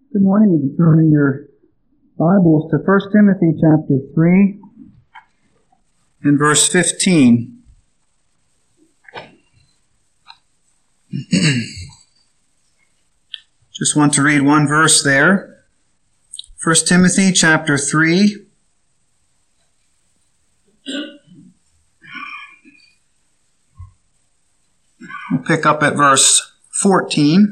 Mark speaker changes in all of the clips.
Speaker 1: Good morning. Would you turn in your Bibles to 1 Timothy chapter 3 and verse 15. Just want to read one verse there. 1 Timothy chapter 3. We'll pick up at verse 14.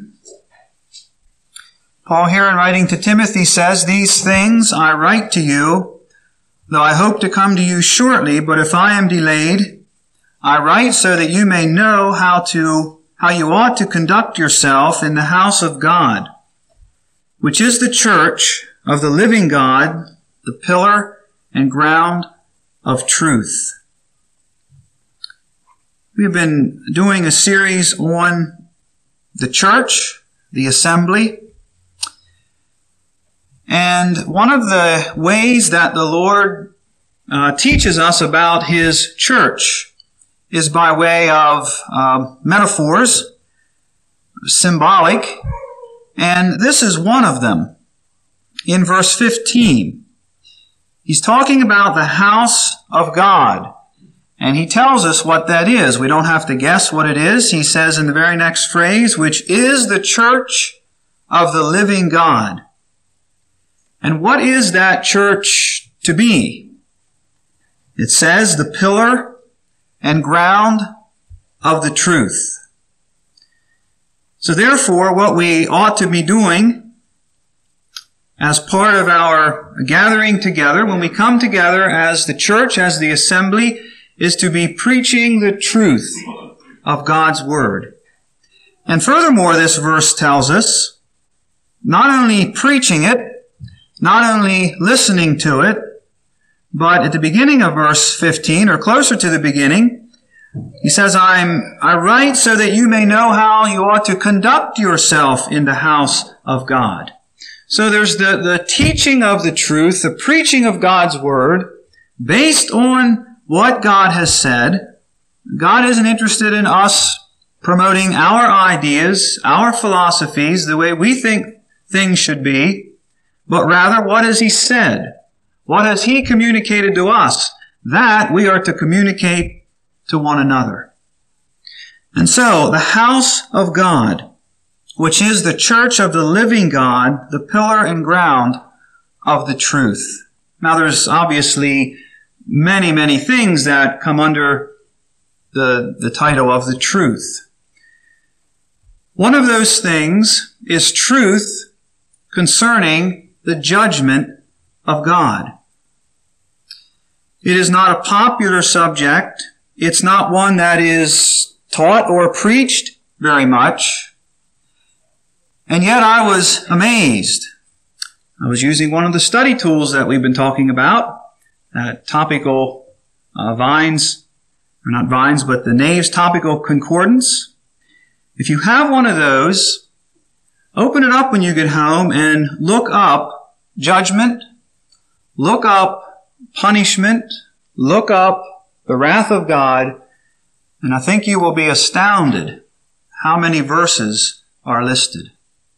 Speaker 1: Paul here in writing to Timothy says, "These things I write to you, though I hope to come to you shortly, but if I am delayed, I write so that you may know how you ought to conduct yourself in the house of God, which is the church of the living God, the pillar and ground of truth." We've been doing a series on the church, the assembly. And one of the ways that the Lord teaches us about His church is by way of metaphors, symbolic, and this is one of them. In verse 15, He's talking about the house of God, and He tells us what that is. We don't have to guess what it is. He says in the very next phrase, which is the church of the living God. And what is that church to be? It says the pillar and ground of the truth. So therefore, what we ought to be doing as part of our gathering together, when we come together as the church, as the assembly, is to be preaching the truth of God's Word. And furthermore, this verse tells us, not only preaching it, not only listening to it, but at the beginning of verse 15, or closer to the beginning, he says, I write so that you may know how you ought to conduct yourself in the house of God. So there's the teaching of the truth, the preaching of God's Word, based on what God has said. God isn't interested in us promoting our ideas, our philosophies, the way we think things should be, but rather, what has He said? What has He communicated to us? That we are to communicate to one another. And so, the house of God, which is the church of the living God, the pillar and ground of the truth. Now, there's obviously many, many things that come under the title of the truth. One of those things is truth concerning the judgment of God. It is not a popular subject. It's not one that is taught or preached very much. And yet I was amazed. I was using one of the study tools that we've been talking about, topical Vines, or not Vines, but the Nave's Topical Concordance. If you have one of those, open it up when you get home and look up judgment, look up punishment, look up the wrath of God, and I think you will be astounded how many verses are listed.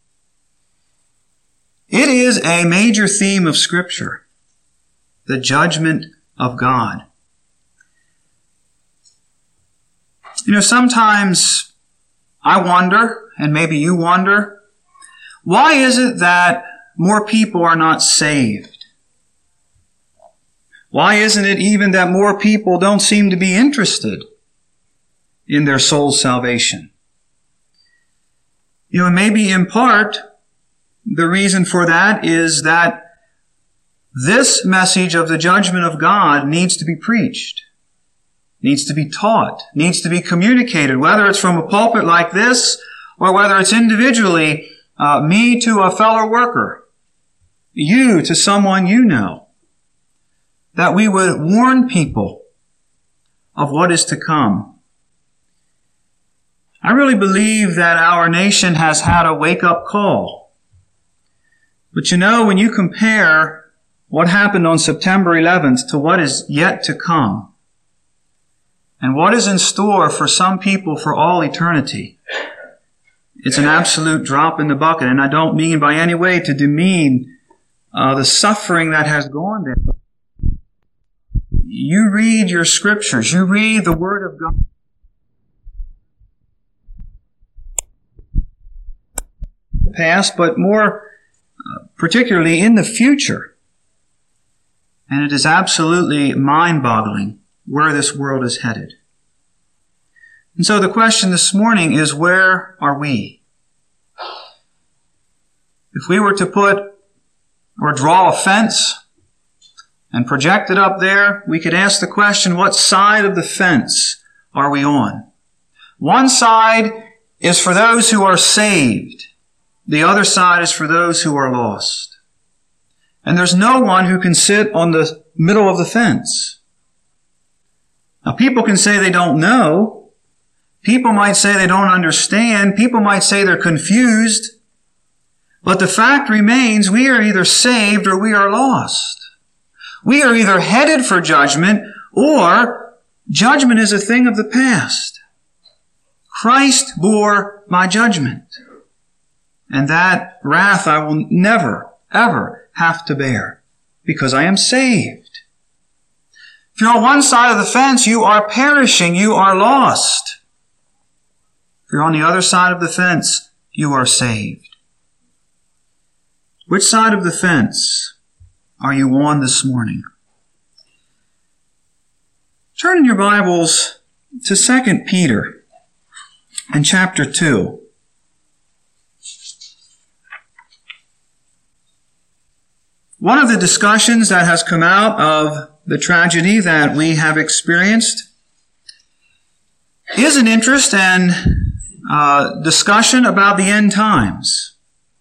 Speaker 1: It is a major theme of Scripture, the judgment of God. You know, sometimes I wonder, and maybe you wonder, why is it that more people are not saved? Why isn't it even that more people don't seem to be interested in their soul's salvation? You know, maybe in part, the reason for that is that this message of the judgment of God needs to be preached, needs to be taught, needs to be communicated, whether it's from a pulpit like this or whether it's individually, me to a fellow worker, you to someone you know, that we would warn people of what is to come. I really believe that our nation has had a wake-up call. But you know, when you compare what happened on September 11th to what is yet to come, and what is in store for some people for all eternity, It's an absolute drop in the bucket. And I don't mean by any way to demean the suffering that has gone there. You read your scriptures. You read the Word of God. Past, but more particularly in the future. And it is absolutely mind-boggling where this world is headed. And so the question this morning is, where are we? If we were to put or draw a fence and project it up there, we could ask the question, what side of the fence are we on? One side is for those who are saved. The other side is for those who are lost. And there's no one who can sit on the middle of the fence. Now, people can say they don't know. People might say they don't understand. People might say they're confused. But the fact remains, we are either saved or we are lost. We are either headed for judgment or judgment is a thing of the past. Christ bore my judgment. And that wrath I will never, ever have to bear because I am saved. If you're on one side of the fence, you are perishing. You are lost. If you're on the other side of the fence, you are saved. Which side of the fence are you on this morning? Turn in your Bibles to 2 Peter and chapter 2. One of the discussions that has come out of the tragedy that we have experienced is an interest and discussion about the end times.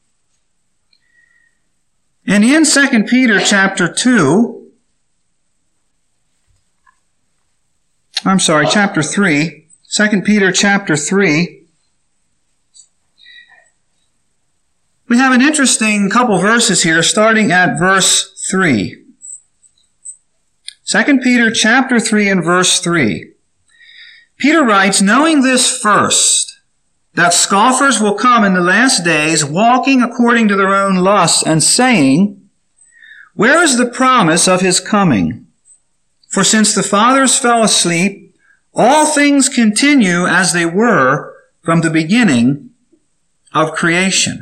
Speaker 1: And in 2 Peter chapter 3, we have an interesting couple verses here, starting at verse 3. 2 Peter chapter 3 and verse 3. Peter writes, knowing this first, that scoffers will come in the last days, walking according to their own lusts, and saying, where is the promise of his coming? For since the fathers fell asleep, all things continue as they were from the beginning of creation.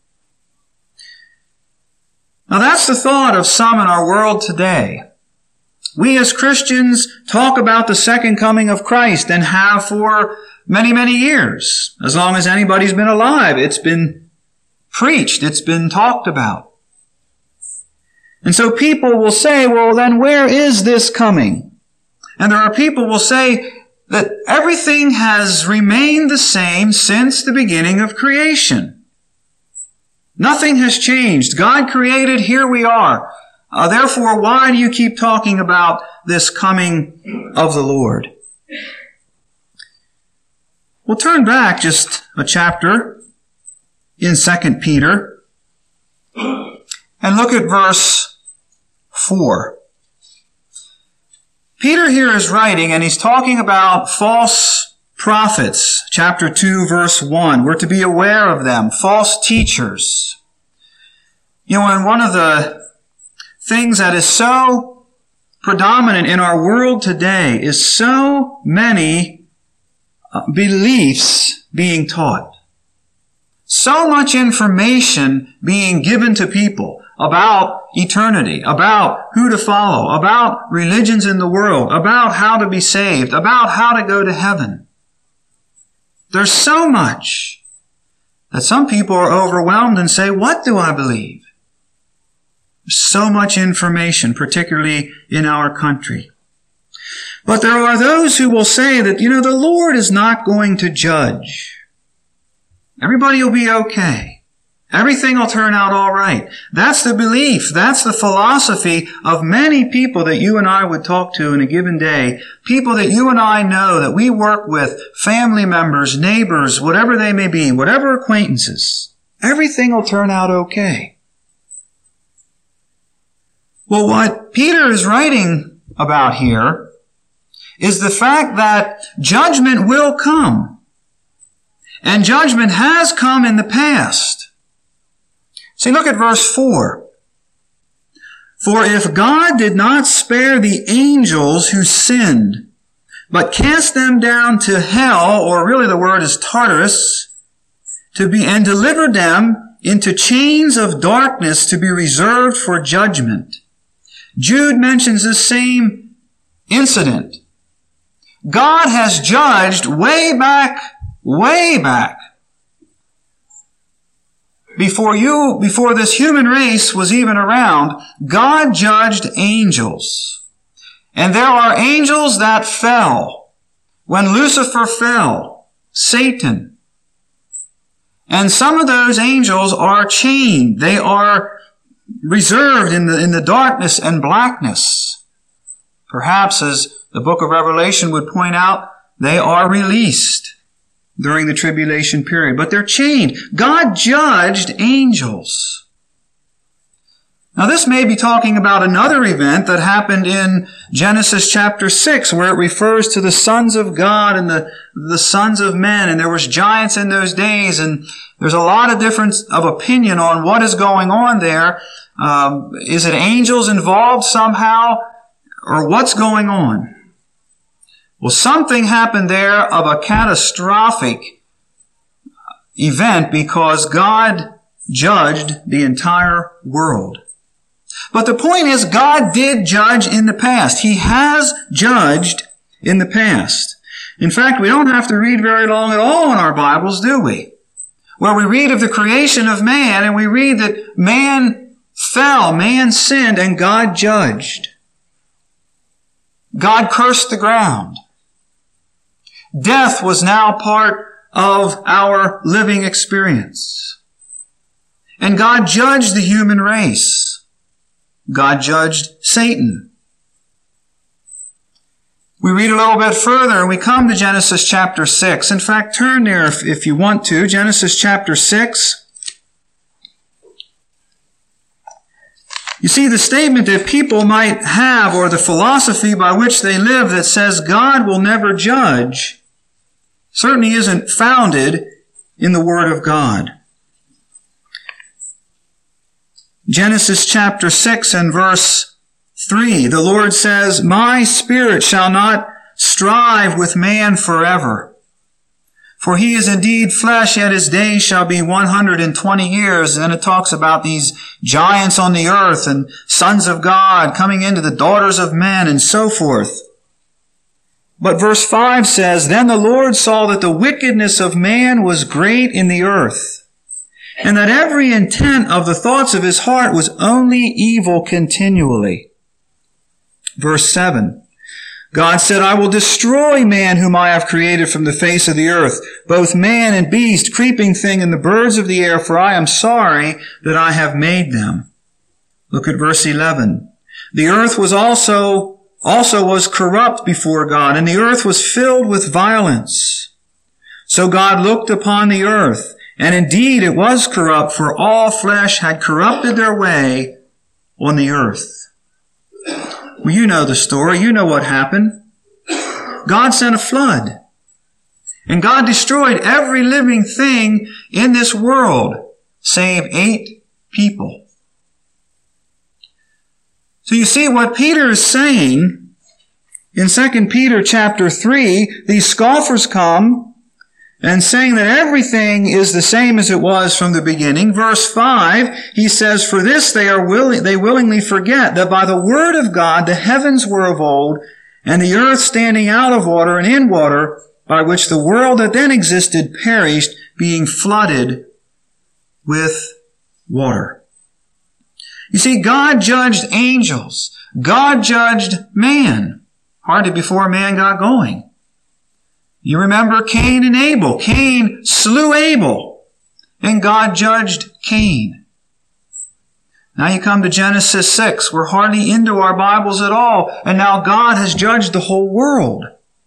Speaker 1: Now that's the thought of some in our world today. We as Christians talk about the second coming of Christ and have for many, many years. As long as anybody's been alive, it's been preached, it's been talked about. And so people will say, well then where is this coming? And there are people who will say that everything has remained the same since the beginning of creation. Nothing has changed. God created, here we are. Therefore, why do you keep talking about this coming of the Lord? We'll turn back just a chapter in 2 Peter and look at verse 4. Peter here is writing and he's talking about false prophets. Chapter 2, verse 1. We're to be aware of them. False teachers. You know, and one of the things that is so predominant in our world today is so many beliefs being taught. So much information being given to people about eternity, about who to follow, about religions in the world, about how to be saved, about how to go to heaven. There's so much that some people are overwhelmed and say, what do I believe? There's so much information, particularly in our country. But there are those who will say that, the Lord is not going to judge. Everybody will be okay. Everything will turn out all right. That's the belief. That's the philosophy of many people that you and I would talk to in a given day. People that you and I know, that we work with, family members, neighbors, whatever they may be, whatever acquaintances. Everything will turn out okay. Well, what Peter is writing about here is the fact that judgment will come. And judgment has come in the past. See, look at verse 4. For if God did not spare the angels who sinned, but cast them down to hell, or really the word is Tartarus, and delivered them into chains of darkness to be reserved for judgment. Jude mentions the same incident. God has judged way back, before this human race was even around. God judged angels. And there are angels that fell. When Lucifer fell, Satan. And some of those angels are chained. They are reserved in the darkness and blackness. Perhaps, as the book of Revelation would point out, they are released during the tribulation period. But they're chained. God judged angels. Now this may be talking about another event that happened in Genesis chapter 6, where it refers to the sons of God and the sons of men, and there was giants in those days, and there's a lot of difference of opinion on what is going on there. Is it angels involved somehow, or what's going on? Well, something happened there of a catastrophic event because God judged the entire world. But the point is, God did judge in the past. He has judged in the past. In fact, we don't have to read very long at all in our Bibles, do we? Where we read of the creation of man, and we read that man fell, man sinned, and God judged. God cursed the ground. Death was now part of our living experience. And God judged the human race. God judged Satan. We read a little bit further and we come to Genesis chapter 6. In fact, turn there if you want to. Genesis chapter 6. You see, the statement that people might have, or the philosophy by which they live that says God will never judge, certainly isn't founded in the Word of God. Genesis chapter 6 and verse 3, the Lord says, "My spirit shall not strive with man forever. For he is indeed flesh, yet his days shall be 120 years. And then it talks about these giants on the earth and sons of God coming into the daughters of men and so forth. But verse 5 says, "Then the Lord saw that the wickedness of man was great in the earth, and that every intent of the thoughts of his heart was only evil continually." Verse 7, God said, "I will destroy man whom I have created from the face of the earth, both man and beast, creeping thing, and the birds of the air, for I am sorry that I have made them." Look at verse 11. "The earth was also was corrupt before God, and the earth was filled with violence. So God looked upon the earth, and indeed it was corrupt, for all flesh had corrupted their way on the earth." Well, you know the story. You know what happened. God sent a flood. And God destroyed every living thing in this world, save 8 people. So you see what Peter is saying in 2 Peter chapter 3, these scoffers come and saying that everything is the same as it was from the beginning. Verse 5, he says, "For this they willingly forget that by the word of God the heavens were of old, and the earth standing out of water and in water, by which the world that then existed perished, being flooded with water." You see, God judged angels. God judged man, hardly before man got going. You remember Cain and Abel. Cain slew Abel, and God judged Cain. Now you come to Genesis 6. We're hardly into our Bibles at all, and now God has judged the whole world.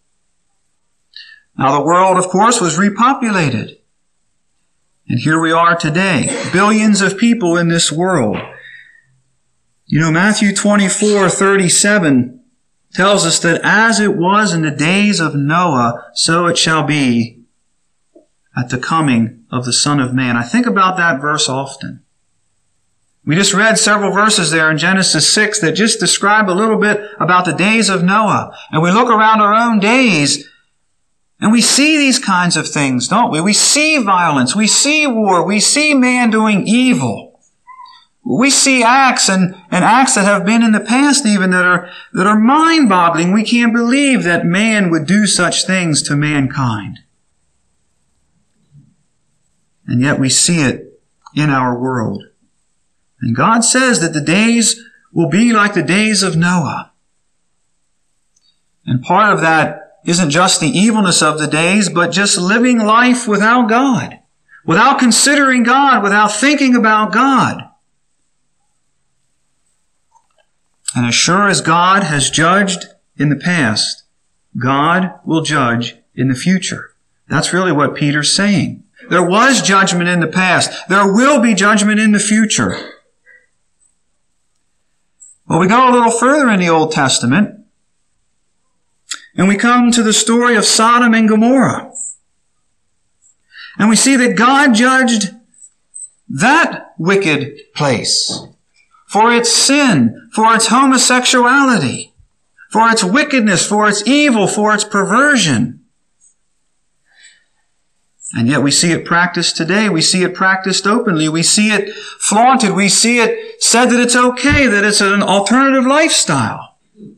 Speaker 1: Now the world, of course, was repopulated. And here we are today, billions of people in this world. You know, Matthew 24:37 tells us that as it was in the days of Noah, so it shall be at the coming of the Son of Man. I think about that verse often. We just read several verses there in Genesis 6 that just describe a little bit about the days of Noah. And we look around our own days and we see these kinds of things, don't we? We see violence, we see war, we see man doing evil. We see acts and acts that have been in the past even that are mind-boggling. We can't believe that man would do such things to mankind. And yet we see it in our world. And God says that the days will be like the days of Noah. And part of that isn't just the evilness of the days, but just living life without God, without considering God, without thinking about God. And as sure as God has judged in the past, God will judge in the future. That's really what Peter's saying. There was judgment in the past. There will be judgment in the future. Well, we go a little further in the Old Testament, and we come to the story of Sodom and Gomorrah. And we see that God judged that wicked place for its sin, for its homosexuality, for its wickedness, for its evil, for its perversion. And yet we see it practiced today. We see it practiced openly. We see it flaunted. We see it said that it's okay, that it's an alternative lifestyle.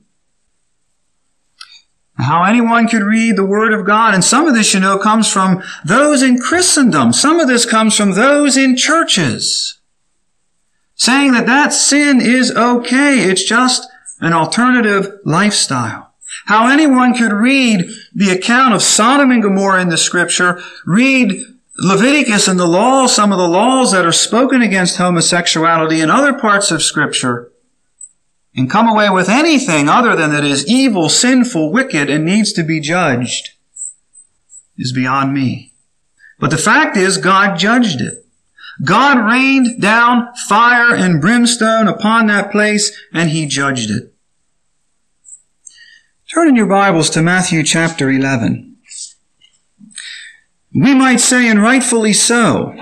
Speaker 1: How anyone could read the Word of God, and some of this, comes from those in Christendom. Some of this comes from those in churches, saying that sin is okay. It's just an alternative lifestyle. How anyone could read the account of Sodom and Gomorrah in the Scripture, read Leviticus and the laws, some of the laws that are spoken against homosexuality in other parts of Scripture, and come away with anything other than that is evil, sinful, wicked, and needs to be judged, is beyond me. But the fact is, God judged it. God rained down fire and brimstone upon that place, and He judged it. Turn in your Bibles to Matthew chapter 11. We might say, and rightfully so,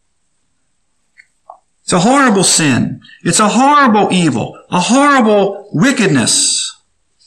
Speaker 1: it's a horrible sin. It's a horrible evil, a horrible wickedness.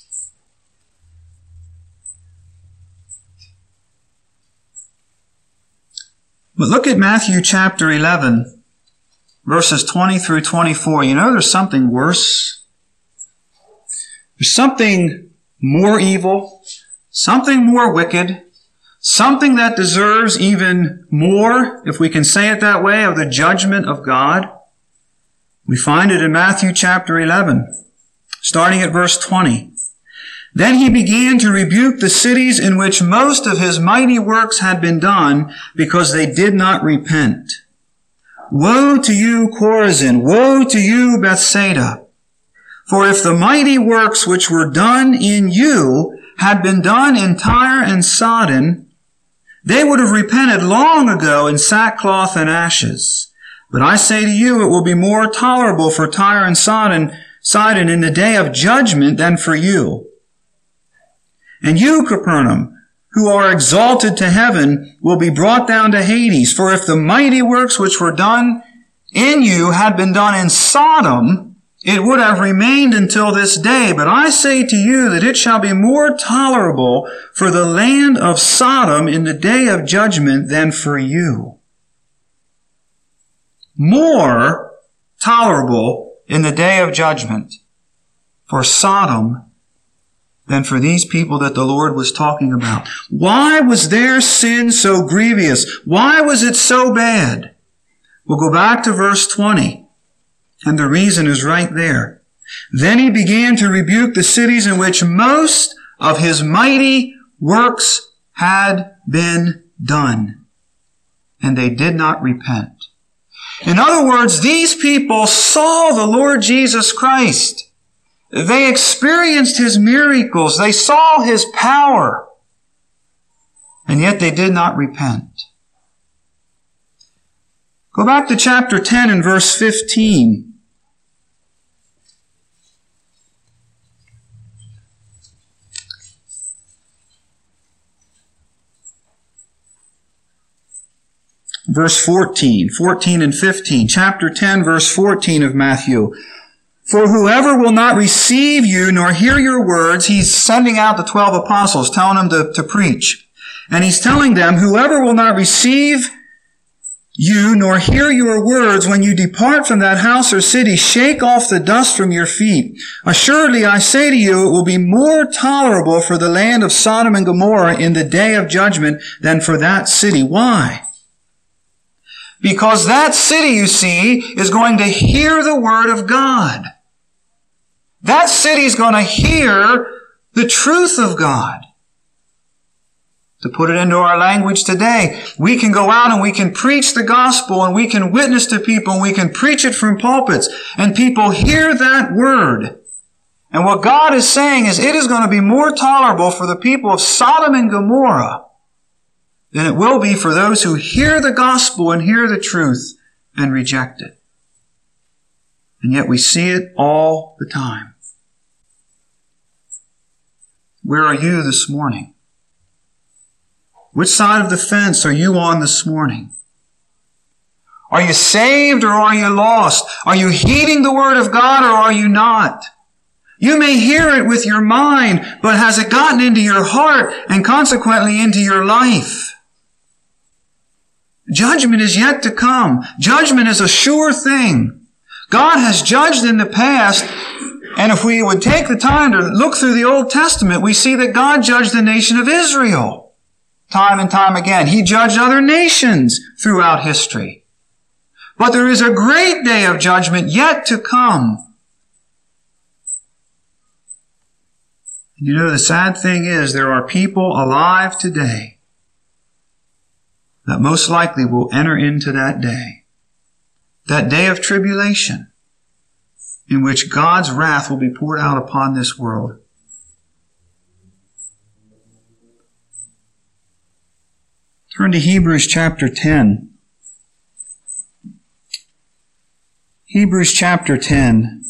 Speaker 1: But look at Matthew chapter 11, verses 20 through 24. There's something worse. There's something more evil, something more wicked, something that deserves even more, if we can say it that way, of the judgment of God. We find it in Matthew chapter 11, starting at verse 20. Then He began to rebuke the cities in which most of His mighty works had been done, because they did not repent. Woe to you, Chorazin! Woe to you, Bethsaida! For if the mighty works which were done in you had been done in Tyre and Sidon, they would have repented long ago in sackcloth and ashes. But I say to you, it will be more tolerable for Tyre and Sidon in the day of judgment than for you. And you, Capernaum, who are exalted to heaven, will be brought down to Hades. For if the mighty works which were done in you had been done in Sodom, it would have remained until this day. But I say to you that it shall be more tolerable for the land of Sodom in the day of judgment than for you. More tolerable in the day of judgment for Sodom than for these people that the Lord was talking about. Why was their sin so grievous? Why was it so bad? We'll go back to verse 20, and the reason is right there. Then He began to rebuke the cities in which most of His mighty works had been done, and they did not repent. In other words, these people saw the Lord Jesus Christ. They experienced His miracles. They saw His power. And yet they did not repent. Go back to chapter 10 and verse 15. verse 14 and 15. Chapter 10, verse 14 of Matthew. For whoever will not receive you nor hear your words, he's sending out the 12 apostles, telling them to preach. And he's telling them, whoever will not receive you nor hear your words, when you depart from that house or city, shake off the dust from your feet. Assuredly, I say to you, it will be more tolerable for the land of Sodom and Gomorrah in the day of judgment than for that city. Why? Because that city, you see, is going to hear the word of God. That city is going to hear the truth of God. To put it into our language today, we can go out and we can preach the gospel and we can witness to people and we can preach it from pulpits and people hear that word. And what God is saying is it is going to be more tolerable for the people of Sodom and Gomorrah than it will be for those who hear the gospel and hear the truth and reject it. And yet we see it all the time. Where are you this morning? Which side of the fence are you on this morning? Are you saved or are you lost? Are you heeding the word of God or are you not? You may hear it with your mind, but has it gotten into your heart and consequently into your life? Judgment is yet to come. Judgment is a sure thing. God has judged in the past, and if we would take the time to look through the Old Testament, we see that God judged the nation of Israel time and time again. He judged other nations throughout history. But there is a great day of judgment yet to come. You know, the sad thing is there are people alive today that most likely will enter into that day of tribulation, in which God's wrath will be poured out upon this world. Turn to Hebrews chapter 10. Hebrews chapter 10.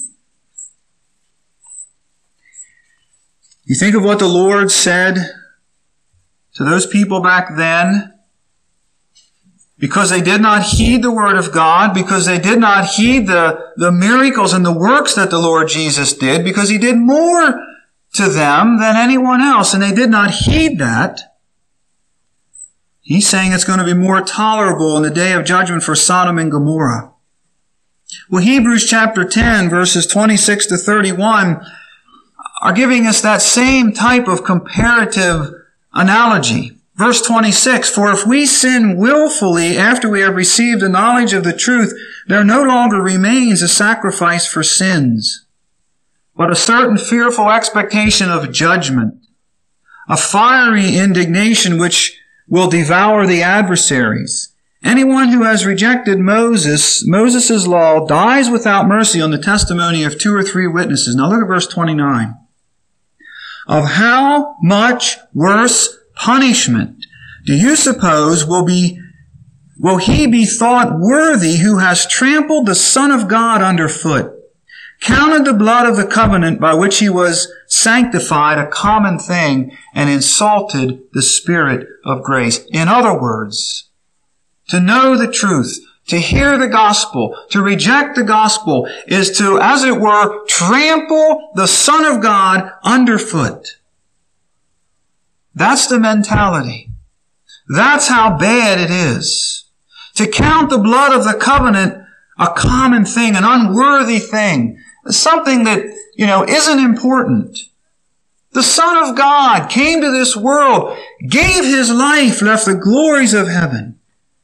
Speaker 1: You think of what the Lord said to those people back then, because they did not heed the word of God, because they did not heed the miracles and the works that the Lord Jesus did, because He did more to them than anyone else, and they did not heed that. He's saying it's going to be more tolerable in the day of judgment for Sodom and Gomorrah. Well, Hebrews chapter 10, verses 26 to 31 are giving us that same type of comparative analogy. Verse 26, for if we sin willfully after we have received the knowledge of the truth, there no longer remains a sacrifice for sins, but a certain fearful expectation of judgment, a fiery indignation which will devour the adversaries. Anyone who has rejected Moses' law dies without mercy on the testimony of 2 or 3 witnesses. Now look at verse 29. Of how much worse punishment do you suppose will he be thought worthy who has trampled the Son of God underfoot, counted the blood of the covenant by which he was sanctified a common thing, and insulted the Spirit of grace? In other words, to know the truth, to hear the gospel, to reject the gospel, is to, as it were, trample the Son of God underfoot. That's the mentality. That's how bad it is. To count the blood of the covenant a common thing, an unworthy thing, something that, isn't important. The Son of God came to this world, gave His life, left the glories of heaven,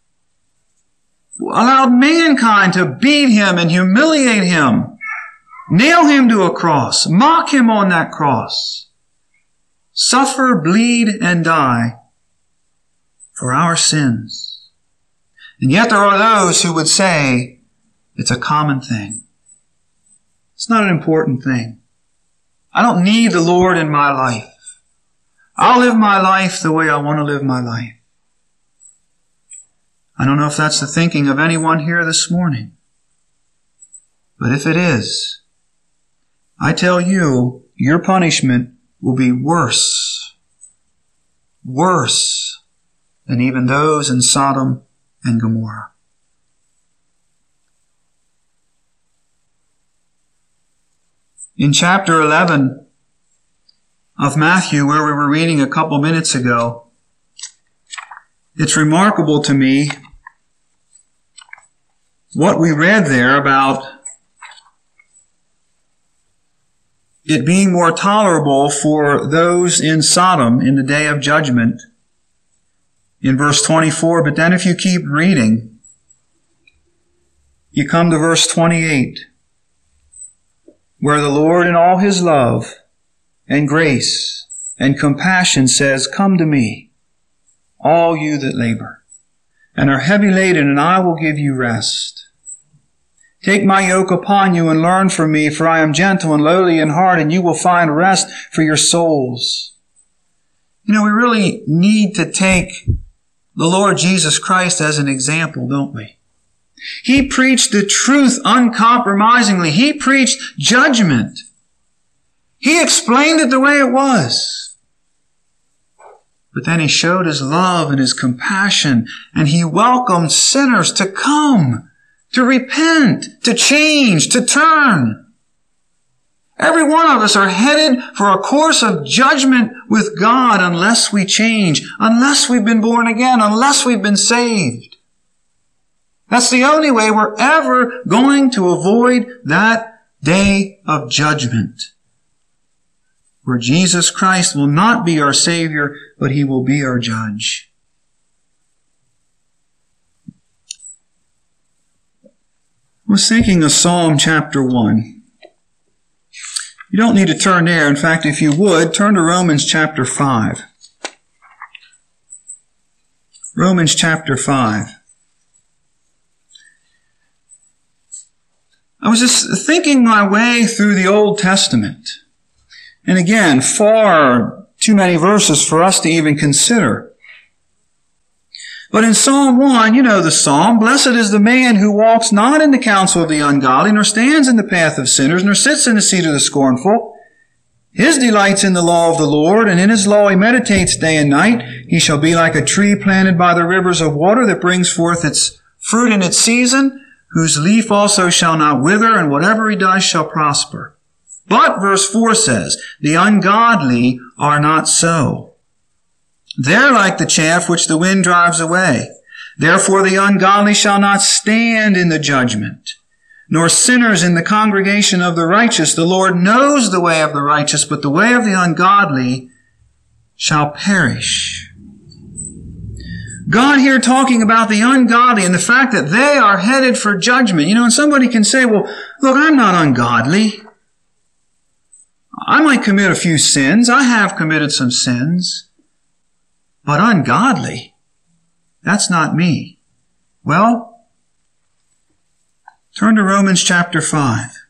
Speaker 1: allowed mankind to beat Him and humiliate Him, nail Him to a cross, mock Him on that cross, suffer, bleed, and die for our sins. And yet there are those who would say it's a common thing. It's not an important thing. I don't need the Lord in my life. I'll live my life the way I want to live my life. I don't know if that's the thinking of anyone here this morning. But if it is, I tell you, your punishment will be worse than even those in Sodom and Gomorrah. In chapter 11 of Matthew, where we were reading a couple minutes ago, it's remarkable to me what we read there about it being more tolerable for those in Sodom in the day of judgment. In verse 24, but then if you keep reading, you come to verse 28, where the Lord in all His love and grace and compassion says, come to me, all you that labor and are heavy laden, and I will give you rest. Take my yoke upon you and learn from me, for I am gentle and lowly in heart, and you will find rest for your souls. You know, we really need to take the Lord Jesus Christ as an example, don't we? He preached the truth uncompromisingly. He preached judgment. He explained it the way it was. But then He showed His love and His compassion, and He welcomed sinners to come, to repent, to change, to turn. Every one of us are headed for a course of judgment with God unless we change, unless we've been born again, unless we've been saved. That's the only way we're ever going to avoid that day of judgment, where Jesus Christ will not be our Savior, but He will be our judge. I was thinking of Psalm chapter 1. You don't need to turn there. In fact, if you would, turn to Romans chapter 5. Romans chapter 5. I was just thinking my way through the Old Testament. And again, far too many verses for us to even consider. But in Psalm 1, you know the psalm, blessed is the man who walks not in the counsel of the ungodly, nor stands in the path of sinners, nor sits in the seat of the scornful. His delight's in the law of the Lord, and in His law he meditates day and night. He shall be like a tree planted by the rivers of water that brings forth its fruit in its season, whose leaf also shall not wither, and whatever he does shall prosper. But, verse 4 says, the ungodly are not so. They're like the chaff which the wind drives away. Therefore the ungodly shall not stand in the judgment, nor sinners in the congregation of the righteous. The Lord knows the way of the righteous, but the way of the ungodly shall perish. God here talking about the ungodly and the fact that they are headed for judgment. You know, and somebody can say, well, look, I'm not ungodly. I might commit a few sins. I have committed some sins. But ungodly, that's not me. Well, turn to Romans chapter 5.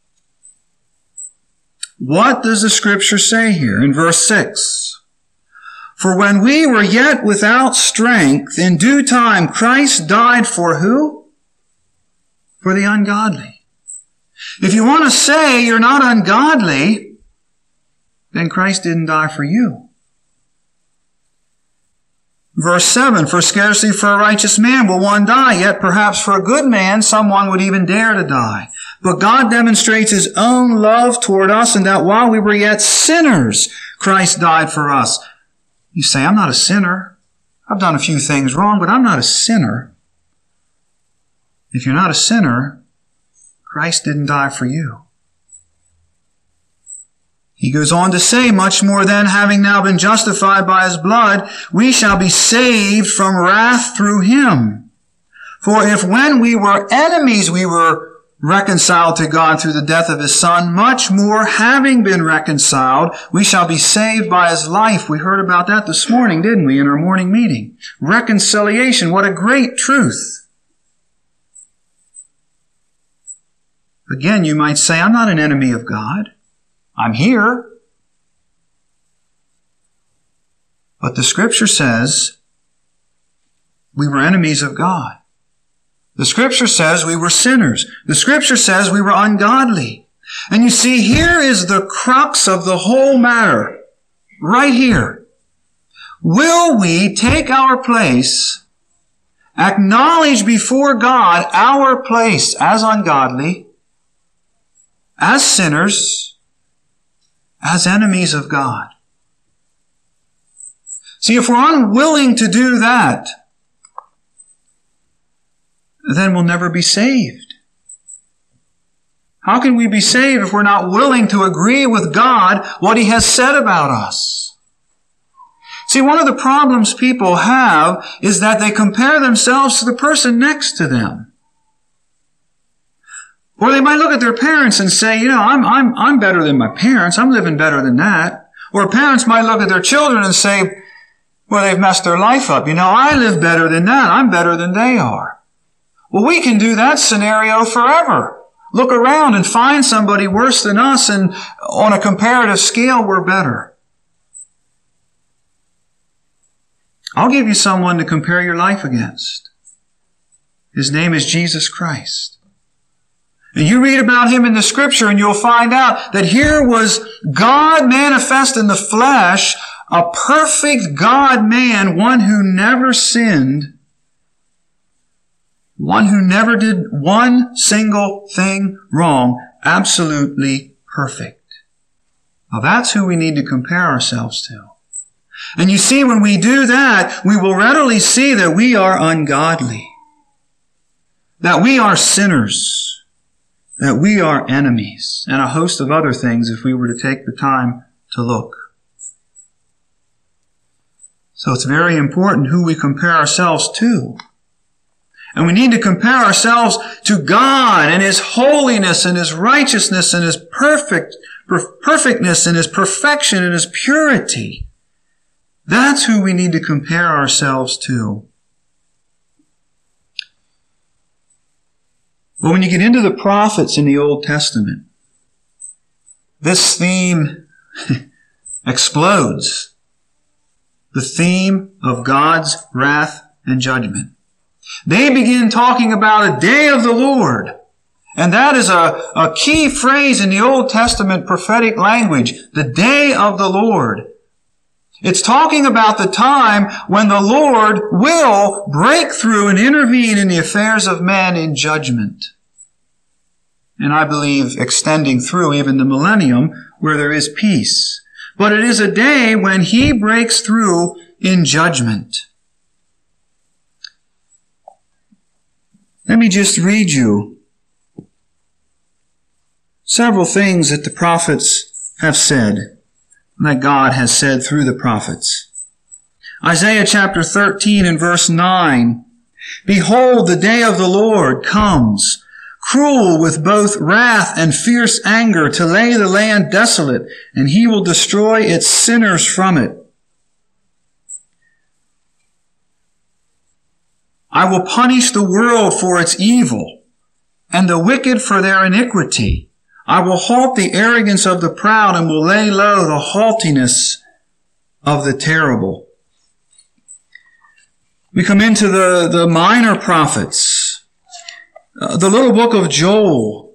Speaker 1: What does the Scripture say here in verse 6? For when we were yet without strength, in due time Christ died for who? For the ungodly. If you want to say you're not ungodly, then Christ didn't die for you. Verse 7, for scarcely for a righteous man will one die, yet perhaps for a good man someone would even dare to die. But God demonstrates His own love toward us, in that while we were yet sinners, Christ died for us. You say, I'm not a sinner. I've done a few things wrong, but I'm not a sinner. If you're not a sinner, Christ didn't die for you. He goes on to say, much more then, having now been justified by His blood, we shall be saved from wrath through Him. For if when we were enemies we were reconciled to God through the death of His Son, much more, having been reconciled, we shall be saved by His life. We heard about that this morning, didn't we, in our morning meeting? Reconciliation, what a great truth. Again, you might say, I'm not an enemy of God. I'm here. But the Scripture says we were enemies of God. The Scripture says we were sinners. The Scripture says we were ungodly. And you see, here is the crux of the whole matter. Right here. Will we take our place acknowledge before God our place as ungodly, as sinners, as enemies of God. See, if we're unwilling to do that, then we'll never be saved. How can we be saved if we're not willing to agree with God what He has said about us? See, one of the problems people have is that they compare themselves to the person next to them. Or they might look at their parents and say, I'm better than my parents. I'm living better than that. Or parents might look at their children and say, well, they've messed their life up. I live better than that. I'm better than they are. Well, we can do that scenario forever. Look around and find somebody worse than us, and on a comparative scale, we're better. I'll give you someone to compare your life against. His name is Jesus Christ. And you read about Him in the Scripture and you'll find out that here was God manifest in the flesh, a perfect God-man, one who never sinned, one who never did one single thing wrong, absolutely perfect. Now that's who we need to compare ourselves to. And you see, when we do that, we will readily see that we are ungodly, that we are sinners, that we are enemies, and a host of other things if we were to take the time to look. So it's very important who we compare ourselves to. And we need to compare ourselves to God and His holiness and His righteousness and His perfectness and His perfection and His purity. That's who we need to compare ourselves to. Well, when you get into the prophets in the Old Testament, this theme explodes. The theme of God's wrath and judgment. They begin talking about a day of the Lord. And that is a key phrase in the Old Testament prophetic language. The day of the Lord. It's talking about the time when the Lord will break through and intervene in the affairs of men in judgment. And I believe extending through even the millennium where there is peace. But it is a day when He breaks through in judgment. Let me just read you several things that the prophets have said, that God has said through the prophets. Isaiah chapter 13 and verse 9. Behold, the day of the Lord comes, cruel with both wrath and fierce anger, to lay the land desolate, and He will destroy its sinners from it. I will punish the world for its evil, and the wicked for their iniquity. I will halt the arrogance of the proud, and will lay low the haughtiness of the terrible. We come into the minor prophets. The little book of Joel.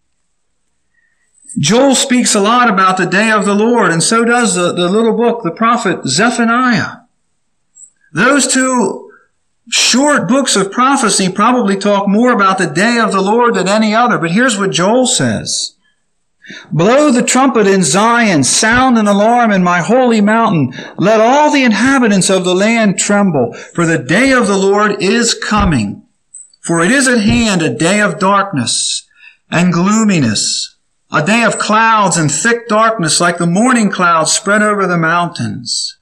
Speaker 1: Joel speaks a lot about the day of the Lord, and so does the little book, the prophet Zephaniah. Those two short books of prophecy probably talk more about the day of the Lord than any other, but here's what Joel says. Blow the trumpet in Zion, sound an alarm in my holy mountain. Let all the inhabitants of the land tremble, for the day of the Lord is coming. For it is at hand a day of darkness and gloominess, a day of clouds and thick darkness like the morning clouds spread over the mountains.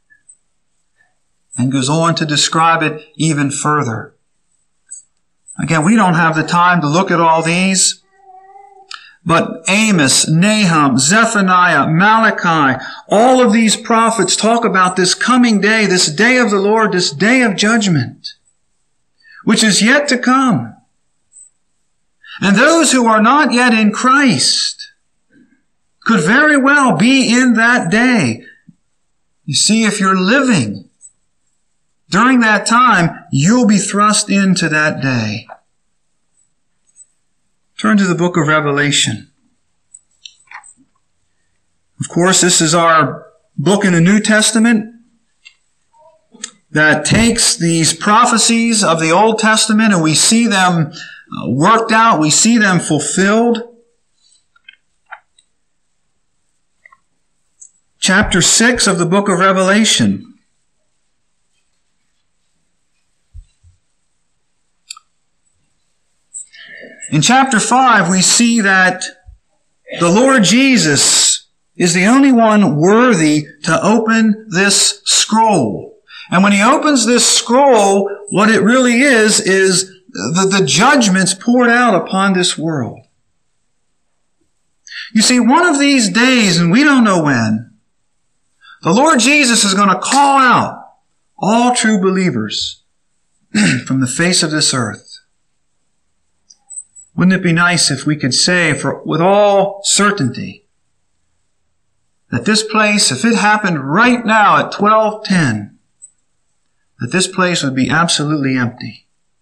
Speaker 1: And goes on to describe it even further. Again, we don't have the time to look at all these, but Amos, Nahum, Zephaniah, Malachi, all of these prophets talk about this coming day, this day of the Lord, this day of judgment, which is yet to come. And those who are not yet in Christ could very well be in that day. You see, if you're living during that time, you'll be thrust into that day. Turn to the book of Revelation. Of course, this is our book in the New Testament. that takes these prophecies of the Old Testament and we see them worked out, we see them fulfilled. Chapter 6 of the book of Revelation. In chapter 5, we see that the Lord Jesus is the only one worthy to open this scroll. And when He opens this scroll, what it really is the judgments poured out upon this world. You see, one of these days, and we don't know when, the Lord Jesus is going to call out all true believers from the face of this earth. Wouldn't it be nice if we could say with all certainty that this place, if it happened right now at 12:10, that this place would be absolutely empty.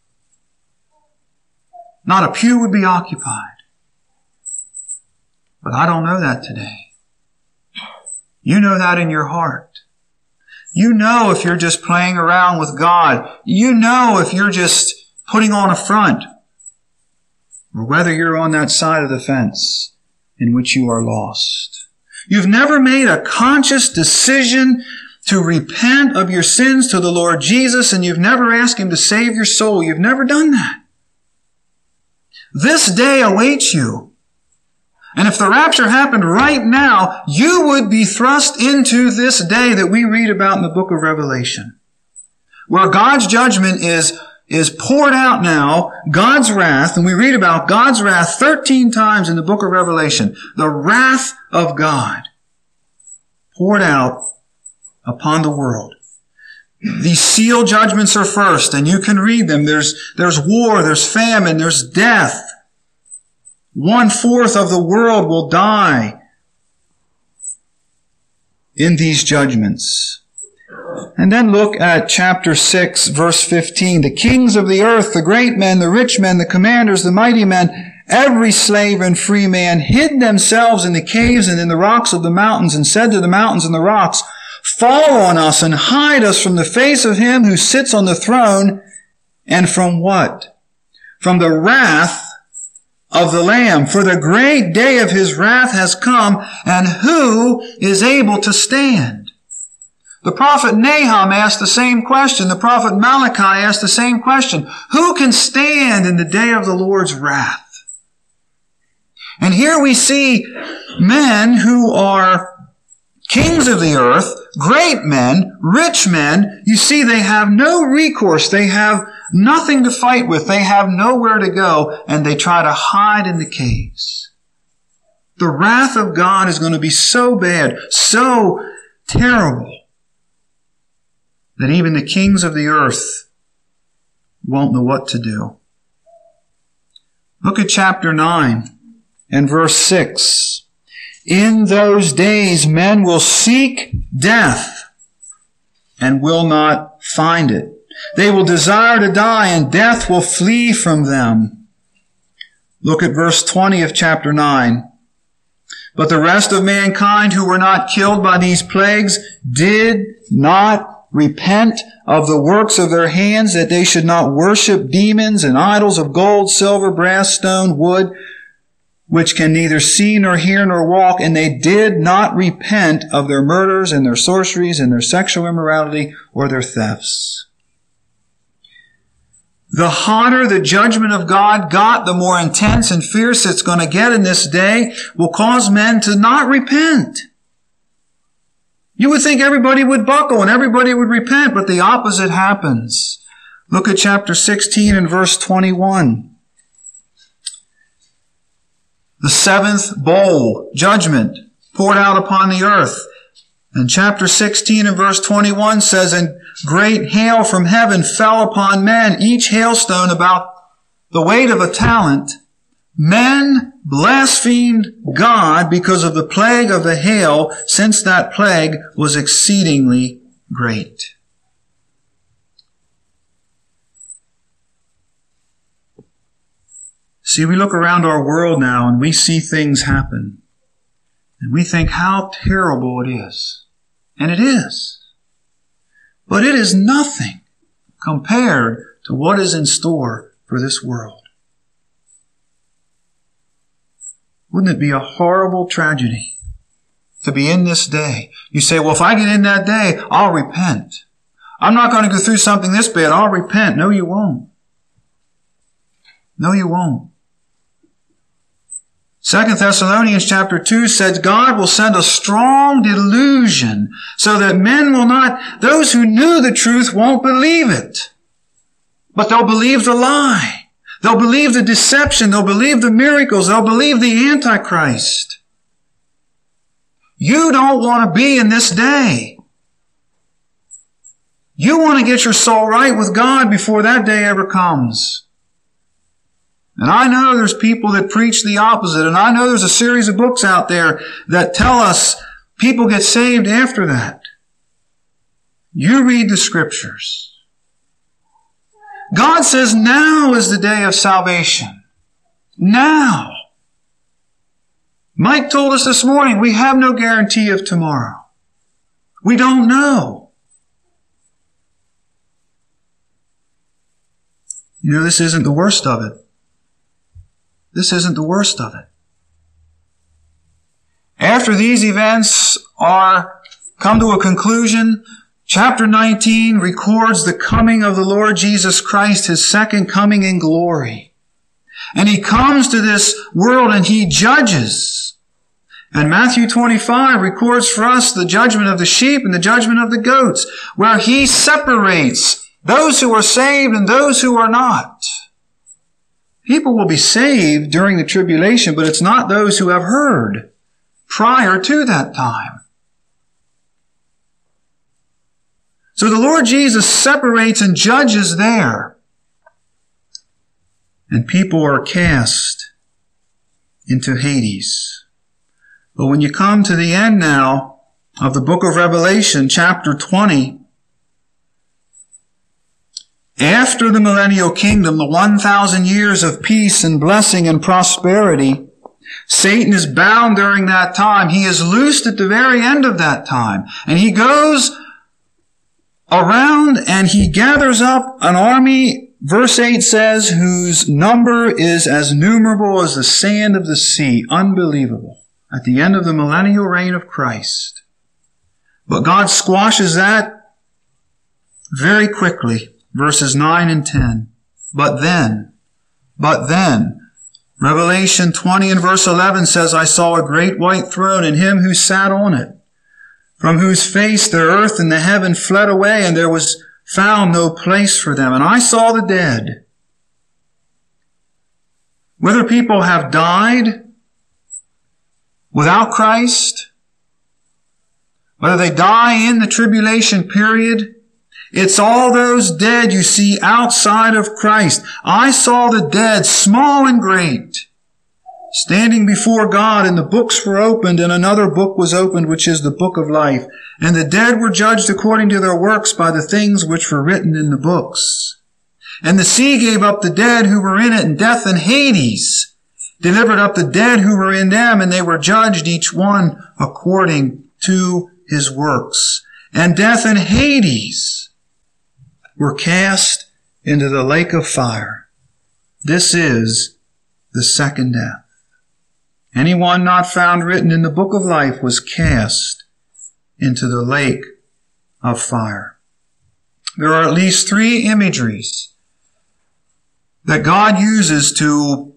Speaker 1: Not a pew would be occupied. But I don't know that today. You know that in your heart. You know if you're just playing around with God. You know if you're just putting on a front. Or whether you're on that side of the fence in which you are lost. You've never made a conscious decision to repent of your sins to the Lord Jesus, and you've never asked Him to save your soul. You've never done that. This day awaits you. And if the rapture happened right now, you would be thrust into this day that we read about in the book of Revelation, where God's judgment is poured out now, God's wrath, and we read about God's wrath 13 times in the book of Revelation. The wrath of God poured out upon the world. These seal judgments are first, and you can read them. There's war, there's famine, there's death. 1/4 of the world will die in these judgments. And then look at chapter 6, verse 15. The kings of the earth, the great men, the rich men, the commanders, the mighty men, every slave and free man hid themselves in the caves and in the rocks of the mountains and said to the mountains and the rocks, fall on us and hide us from the face of Him who sits on the throne and from what? From the wrath of the Lamb. For the great day of His wrath has come, and who is able to stand? The prophet Nahum asked the same question. The prophet Malachi asked the same question. Who can stand in the day of the Lord's wrath? And here we see men who are kings of the earth, great men, rich men. You see, they have no recourse. They have nothing to fight with. They have nowhere to go, and they try to hide in the caves. The wrath of God is going to be so bad, so terrible, that even the kings of the earth won't know what to do. Look at chapter 9 and verse 6. In those days men will seek death and will not find it. They will desire to die, and death will flee from them. Look at verse 20 of chapter 9. But the rest of mankind who were not killed by these plagues did not repent of the works of their hands, that they should not worship demons and idols of gold, silver, brass, stone, wood, which can neither see nor hear nor walk, and they did not repent of their murders and their sorceries and their sexual immorality or their thefts. The hotter the judgment of God got, the more intense and fierce it's going to get in this day, will cause men to not repent. You would think everybody would buckle and everybody would repent, but the opposite happens. Look at chapter 16 and verse 21. The seventh bowl, judgment, poured out upon the earth. And chapter 16 and verse 21 says, and great hail from heaven fell upon men, each hailstone about the weight of a talent. Men blasphemed God because of the plague of the hail, since that plague was exceedingly great. See, we look around our world now and we see things happen. And we think how terrible it is. And it is. But it is nothing compared to what is in store for this world. Wouldn't it be a horrible tragedy to be in this day? You say, well, if I get in that day, I'll repent. I'm not going to go through something this bad. I'll repent. No, you won't. No, you won't. 2 Thessalonians chapter 2 says God will send a strong delusion so that men will not, those who knew the truth won't believe it. But they'll believe the lie. They'll believe the deception. They'll believe the miracles. They'll believe the Antichrist. You don't want to be in this day. You want to get your soul right with God before that day ever comes. And I know there's people that preach the opposite, and I know there's a series of books out there that tell us people get saved after that. You read the Scriptures. God says now is the day of salvation. Now. Mike told us this morning, we have no guarantee of tomorrow. We don't know. You know, this isn't the worst of it. This isn't the worst of it. After these events come to a conclusion, chapter 19 records the coming of the Lord Jesus Christ, His second coming in glory. And He comes to this world and He judges. And Matthew 25 records for us the judgment of the sheep and the judgment of the goats, where He separates those who are saved and those who are not. People will be saved during the tribulation, but it's not those who have heard prior to that time. So the Lord Jesus separates and judges there. And people are cast into Hades. But when you come to the end now of the book of Revelation, chapter 20, after the millennial kingdom, the 1,000 years of peace and blessing and prosperity, Satan is bound during that time. He is loosed at the very end of that time. And he goes around and he gathers up an army, verse 8 says, whose number is as numerable as the sand of the sea. Unbelievable. At the end of the millennial reign of Christ. But God squashes that very quickly. Verses 9 and 10. But then, Revelation 20 and verse 11 says, I saw a great white throne and Him who sat on it, from whose face the earth and the heaven fled away, and there was found no place for them. And I saw the dead, whether people have died without Christ, whether they die in the tribulation period, it's all those dead you see outside of Christ. I saw the dead, small and great, standing before God, and the books were opened, and another book was opened, which is the book of life. And the dead were judged according to their works by the things which were written in the books. And the sea gave up the dead who were in it, and death and Hades delivered up the dead who were in them, and they were judged each one according to his works. And death and Hades were cast into the lake of fire. This is the second death. Anyone not found written in the book of life was cast into the lake of fire. There are at least 3 imageries that God uses to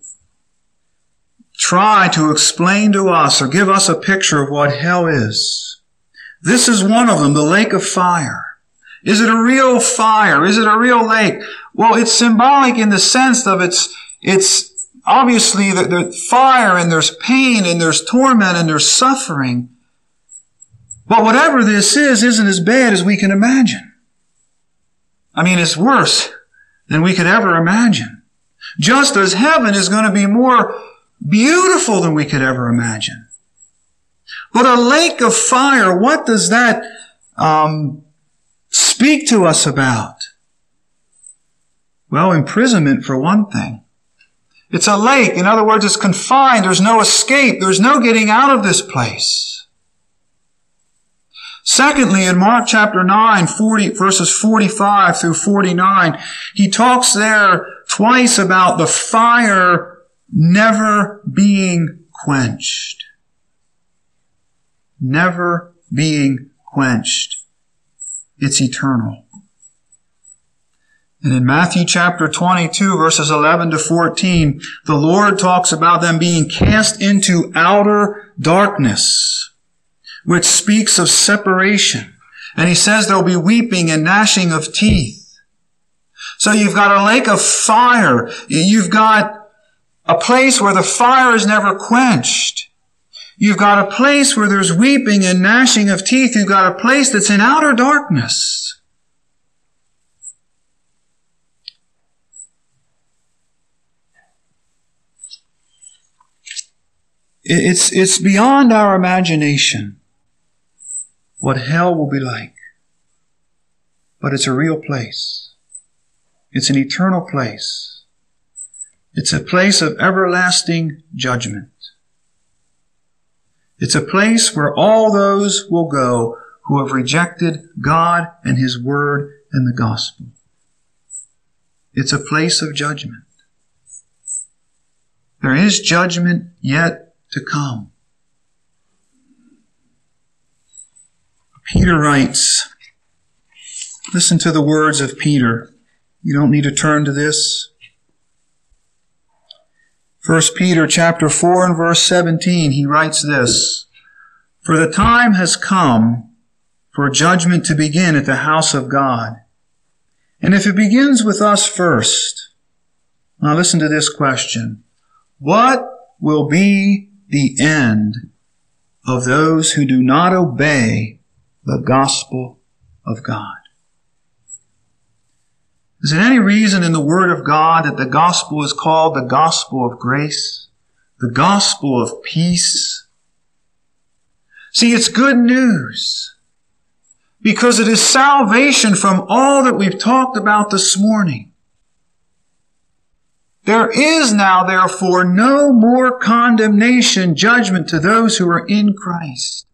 Speaker 1: try to explain to us or give us a picture of what hell is. This is one of them, the lake of fire. Is it a real fire? Is it a real lake? Well, it's symbolic in the sense of it's obviously there's fire and there's pain and there's torment and there's suffering. But whatever this is isn't as bad as we can imagine. I mean, it's worse than we could ever imagine. Just as heaven is going to be more beautiful than we could ever imagine. But a lake of fire, what does that speak to us about? Well, imprisonment for one thing. It's a lake. In other words, it's confined. There's no escape. There's no getting out of this place. Secondly, in Mark chapter 9, verses 45 through 49, he talks there twice about the fire never being quenched. Never being quenched. It's eternal. And in Matthew chapter 22, verses 11 to 14, the Lord talks about them being cast into outer darkness, which speaks of separation. And he says there'll be weeping and gnashing of teeth. So you've got a lake of fire. You've got a place where the fire is never quenched. You've got a place where there's weeping and gnashing of teeth. You've got a place that's in outer darkness. It's beyond our imagination what hell will be like. But it's a real place. It's an eternal place. It's a place of everlasting judgment. It's a place where all those will go who have rejected God and His Word and the gospel. It's a place of judgment. There is judgment yet to come. Peter writes, listen to the words of Peter. You don't need to turn to this. 1 Peter chapter 4 and verse 17, he writes this, "For the time has come for judgment to begin at the house of God. And if it begins with us first," now listen to this question, "what will be the end of those who do not obey the gospel of God?" Is there any reason in the Word of God that the gospel is called the gospel of grace, the gospel of peace? See, it's good news because it is salvation from all that we've talked about this morning. There is now, therefore, no more condemnation, judgment to those who are in Christ.